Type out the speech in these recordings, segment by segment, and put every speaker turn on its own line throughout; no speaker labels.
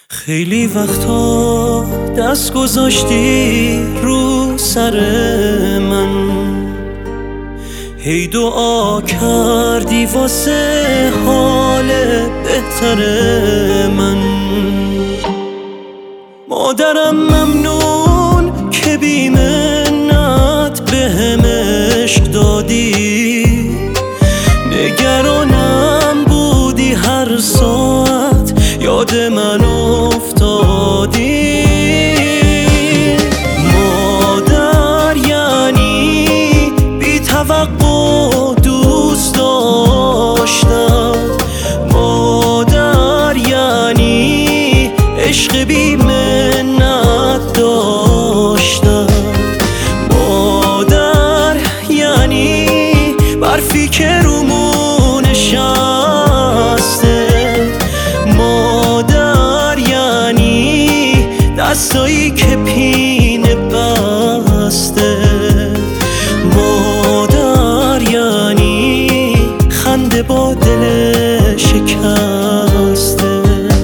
خیلی وقتا دست گذاشتی رو سر من، هی دعا کردی واسه حال بهتر من. مادرم ممنون که بی منت بهم عشق دادی، نگرانم بودی هر ساعت یاد من افتادی. مادر یعنی بی توقع دوست داشتم، مادر یعنی عشق بی منت داشتم، مادر یعنی برفی که رومون نشسته، مادر یعنی دستایی که پینه بسته، مادر یعنی خنده با دل شکسته.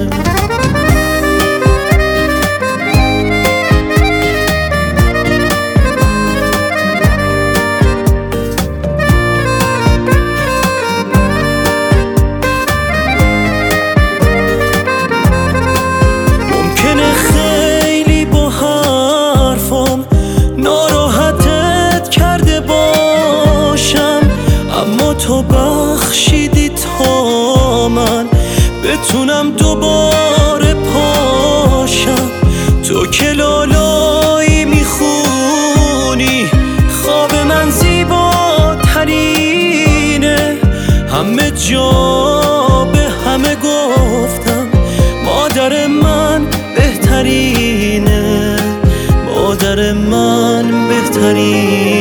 تو بخشیدی تا من بتونم دوباره پاشم. تو که لالایی میخونی خواب من زیباترینه، همه جا به همه گفتم مادر من بهترینه، مادر من بهترینه.